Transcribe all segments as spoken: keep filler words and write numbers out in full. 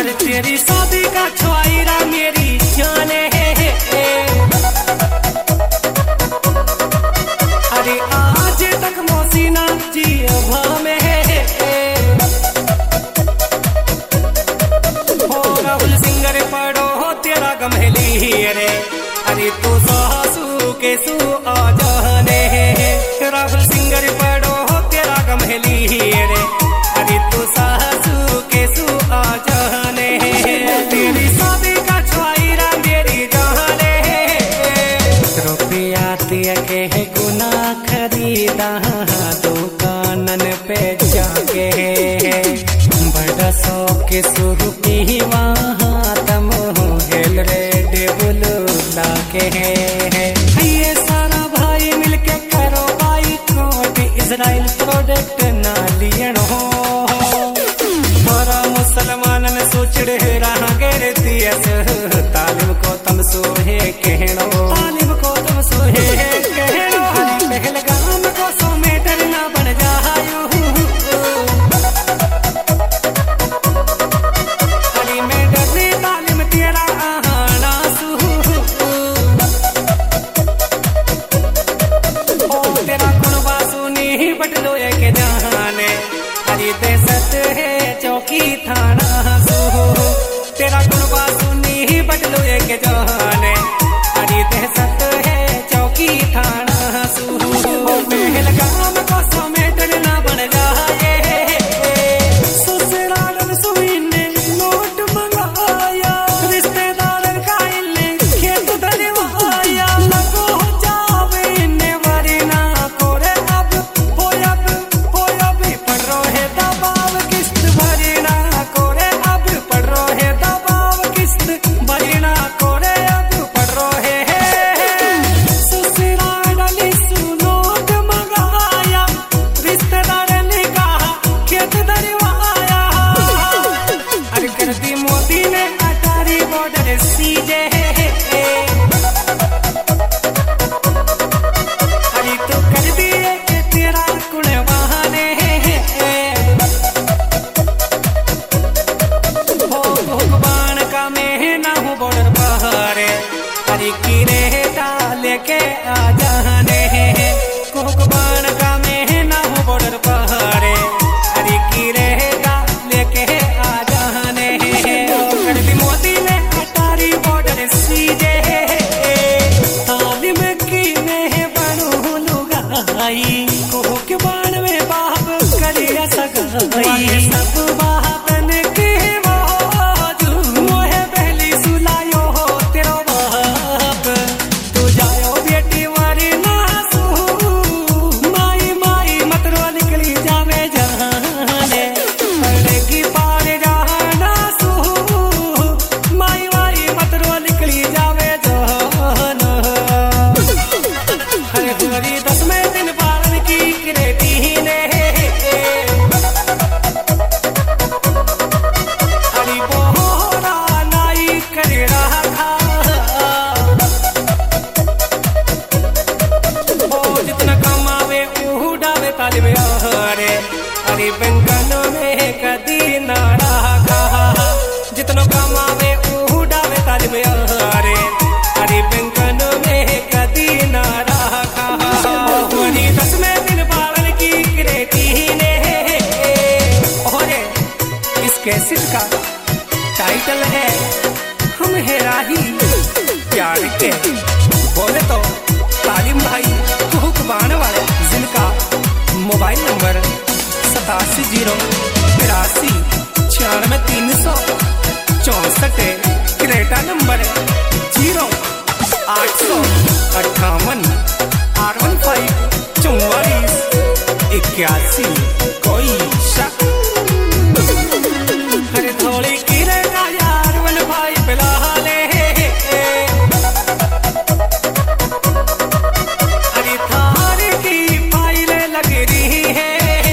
अरे तेरी शादी का छुआईरा मेरी जाने है, अरे आज तक मौसीना जी में है। हो राहुल सिंगर पढ़ो हो तेरा गमहली रे, अरे तू सासू के सू आ जाने है। राहुल सिंगर पढ़ो हो तेरा गमहली रे, अरे तू सासू के सू आ जाने है। तेरी शादी का छुआईरा मेरी जाने है। रुपया दिया के गुना खरीदा दुकानन पे जाके, बड़ा शौक शुरू की वहाँ तम हेल रेड बुलू लाके है। ये सारा भाई मिलके करो बाई कोट इजराइल प्रोडक्ट ना लियन हो। हमारा मुसलमान ने सोचड़े रहा गिर दियस तालिम को तम सोहे कहनो, तालिम को तम सोहे कहनो। पहल गाम को सो मेटर ना बन जायो, अली में डरनी तालिम तेरा आना सू। ओ तेरा कुणबा सुनी बटलो के जाने, अरे देसत है चौकी थाना सू। तेरा कुणबा सुनी बटलो के जाने, अरे देसत है चौकी थाना सू। पहल गाम को सो मेटर ना बन जाए, ससुराल सुई ने नोट मंगाया, रिश्तेदार का इल्ले खेत धरवाया। लगो जावे ने वरना कोरे अब हो अब हो अब पड़ रो है दबाव किस्त भरना कोरे अब पड़ रो है दबाव किस्त भरना कोरे अब पड़ रो है। ससुराल सुनोट मंगाया, रिश्तेदार ने कहा खेत धरवाया। अरे कर दी मोदी ने अटारी बॉर्डर सीजे, अरे तो कर दिए कि तेरा कुण बहाने। हो भगवान का मेहना हो बॉर्डर पहाड़े, अरे कीरे डाले के आ जाने। भगवान का मेहना हो बॉर्डर पहाड़े, अरे कीरे डाले के आ जाने। कर दी मोदी ने अटारी बॉर्डर सीजे, तालिम की में बनू लुगाई, कोह के बाण में बाप करिया सगाई। सब बापन के बाजू मोहे पहली सुलायो हो तेरो बाप, तू जायो बेटी वारी ना सू। माई माई मतरो निकली जावे जाने, पड़ेगी पार जाना सू। माई माई मतरो निकली जावे जाना। अरे हमारी दसवें दिन पालन की क्रेती ने, अरे बोहरा नाई कर रहा था। ओ जितना कमावे ऊ डावे तालिम यारे, अरे बैंकनो में कदी ना रहा। जितना कमावे ऊ डावे तालिम यारे, अरे बैंकनो में कदी ना रहा। हमारी दसवें दिन पालन की क्रेती ने। और इस कैसेट का टाइटल है हम है राही प्यार के। बोले तो तालिम भाई कुहकबान वाले, जिनका मोबाइल नंबर सतासी जीरो तिरासी छियानवे तीन सौ चौसठ, क्रेटा नंबर जीरो आठ सौ अट्ठावन आर वन फाइव चौवालीस इक्यासी। कोई शक अरे थोड़ी कीरे का यार वन भाई पिला ले, अरे थार की फाइलें लग रही है।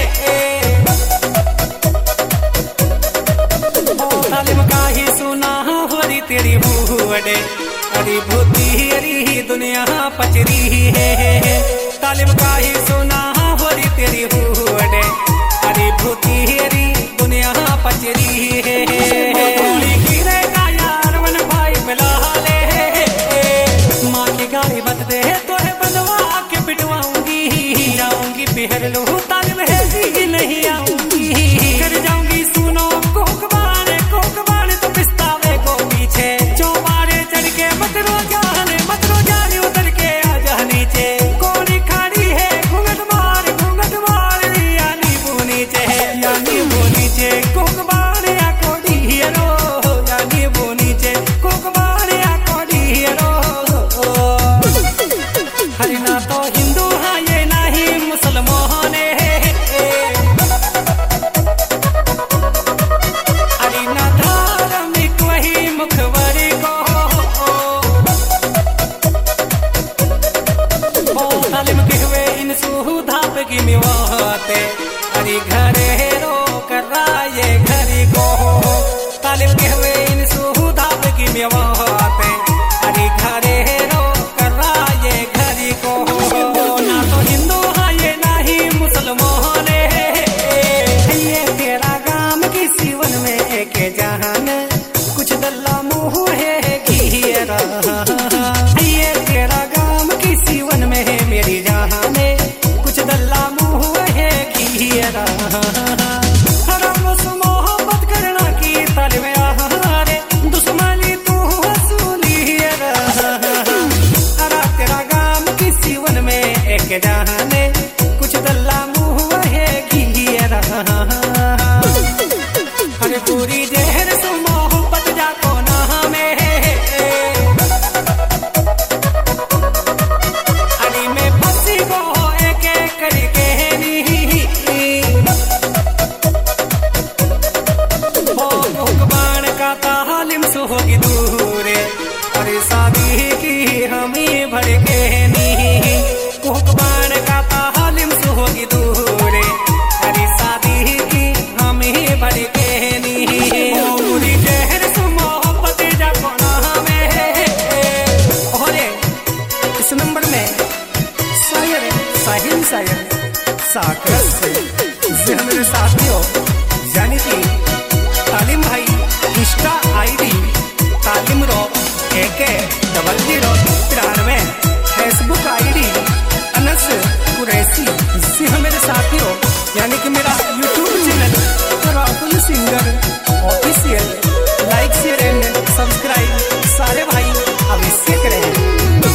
तालिम का ही सुना होरी तेरी बूढ़े, अरे भूती अरी दुनिया पचरी है। तालिम का ही सुना होरी तेरी बूढ़े, अरे भूती अरी दुनिया पचरी है। के जहान कुछ दल्ला मुँह है घेरा ये तेरा गाम की सीवन में है मेरी जहाने कुछ दल्ला मुँह है घेरा मोहब्बत करना की तल में आहारे दुश्मनी तू हसूली अरा तेरा गाम की सीवन में एक जहाने कुछ दल्ला मुँह है घेरा अरे पूरी जहर सो मोहब्बत जाको ना में अली में फंसी गो एक एक करके नी ओ भगवान का तालिम सो होगी दूरे अरे शादी की हमें भड़के नी भगवान का तालिम सो होगी दूरे अरे शादी की हमें भड़के साकर से जी मेरे साथियों यानी कि तालिम भाई इंस्टा आईडी तालिम रो एक डबल जीरो तिरानवे फेसबुक आईडी अनस कुरैशी जी मेरे साथियों यानी कि मेरा YouTube channel Rahul singer official like share and subscribe सारे भाई अवश्य करें।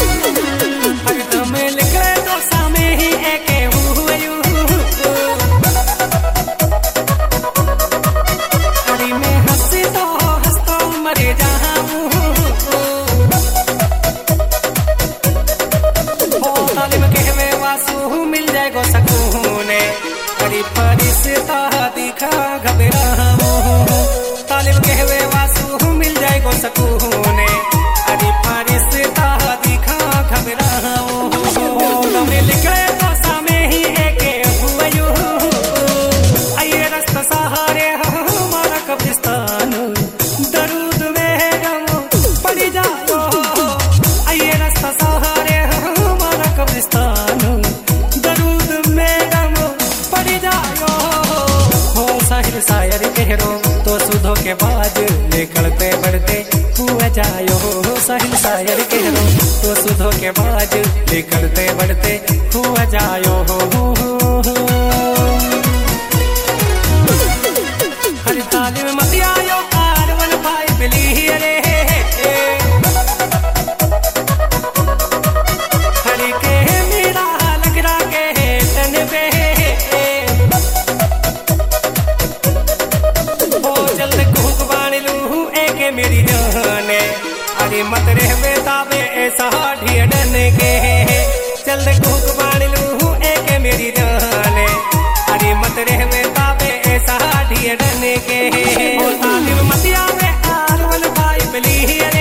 फरिश्ता दिखा घबराओ तालिब कहवे वासु मिल जाएगो सकूने अरे फरिश्ता दिखा घबराओ मिल गए तो सामे ही एक हुआ आइए रास्ता सहारे हमारा कब्रिस्तान दरूद में गम पड़ जाओ आइए रास्ता सहारे हमारा कब्रिस्तान शायर कहरो तो सुधो के बाद निकलते बढ़ते हुआ जायो साहिल शायर कहरो तो सुधो के बाद निकलते बढ़ते हुआ जायो हर तालिम मत आयो आर वन भाई बिली रे हरी के मेरा लग रहा के तन पे मेरी जाने अरे मत रहवे ताबे ऐसा ढियडन के चल कुक बाण लू एक मेरी जाने अरे मत रहवे ताबे ऐसा ढियडन के तालिम मत आवे आरवन भाई बली रे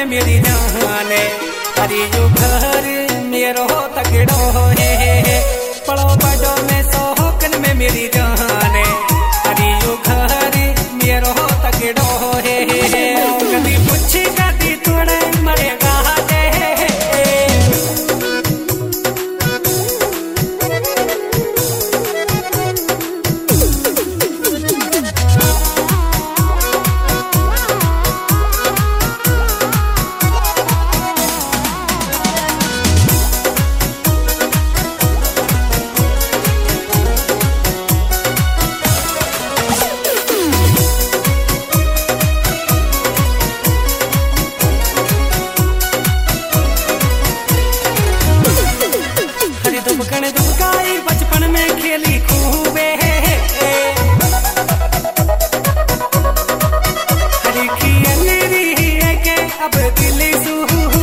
में मेरी जाने अरे यो घर मेरो तगड़ो है पड़ो बड़ो में सोहकन में मेरी जाने अरे यो घर मेरो तगड़ो है कभी पूछी कभी थोड़े मरेगा बचपन में खेली खूबे हरी खियली के अब दिली सू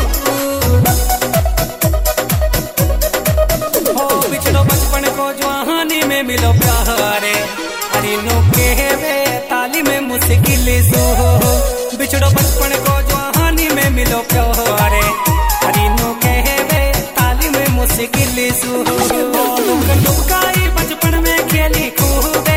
हो बिछड़ो बचपन को जवानी में मिलो प्यारे हरी नो के वे ताली में मुश्किल सू बिछड़ो बचपन को जवानी में मिलो प्यारे हरी नो के वे ताली में मुश्किल सू लुकाई बचपन में खेली खूबे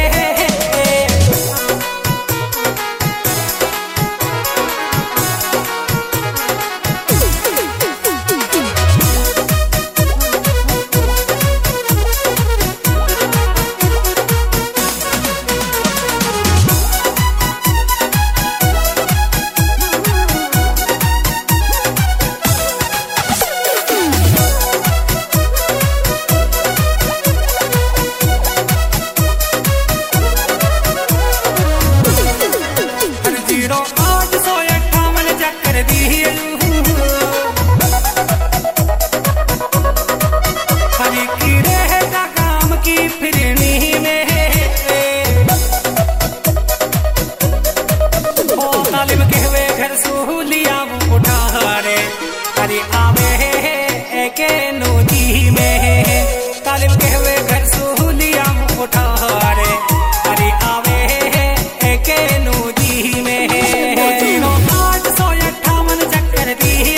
हरी आवे के नदी में तालिब के हुए घर सोलिया उठा रे हरी आवे के नदी में आठ सौ अट्ठावन चक्कर दिए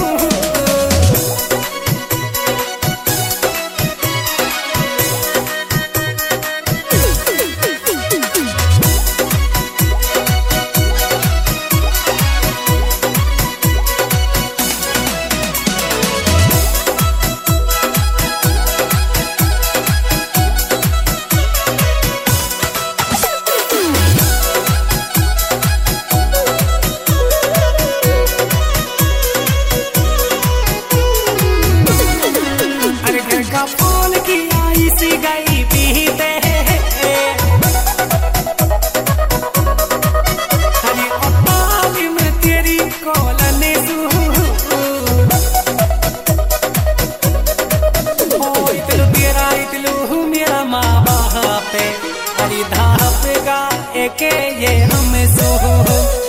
फूल की आई सी गई पीते हरी अपाली में तेरी कोलने सू ओ इतलू तेरा इतलू मेरा माँ बाप हरी धाप का एक ये हम सू